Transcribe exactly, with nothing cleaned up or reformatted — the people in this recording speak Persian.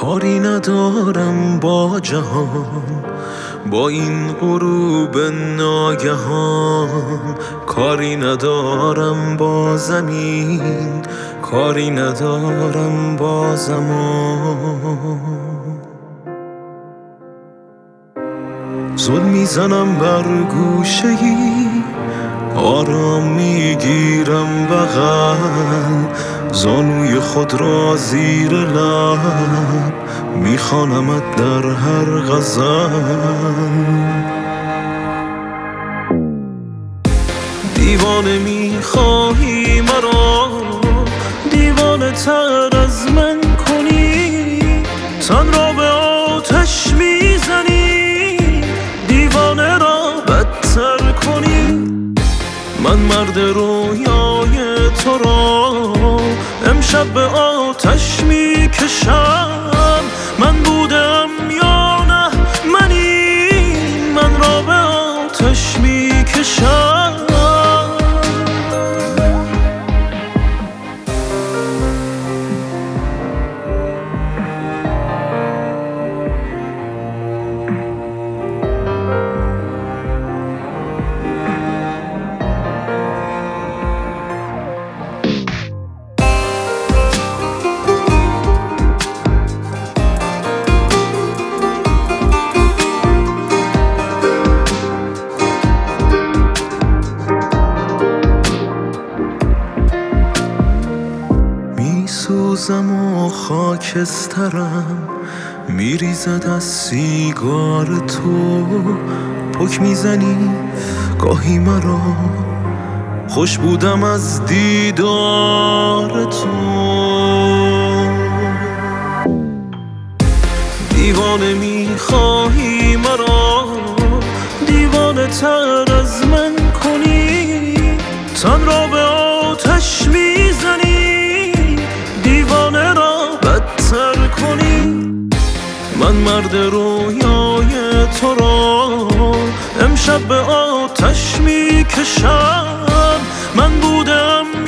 کاری ندارم با جهان، با این غروب ناگهان. کاری ندارم با زمین، کاری ندارم با زمان. زل میزنم بر گوشه ای، آرام میگیرم بغل، زانوی خود را زیر لب میخوانمت در هر غزل. دیوانه میخواهی مرا، دیوانه تر از من کنی، تن را به آتش میزنی، دیوانه را بدتر کنی. من مرد رویای تو را امشب به آتش میکشم. من بودم یا نه منی، من را به آتش میکشم. میسوزم و خاکسترم، میریزد از سیگار تو. پک میزنی گاهی مرا، خوش بودم از دیدار تو. دیوانه میخواهی مرا، دیوانه تر از من کنی، تن را به آتش میزنی، دیوانه را بدتر کنی. من مرد رویای تو را امشب به آتش میکشم. من بودم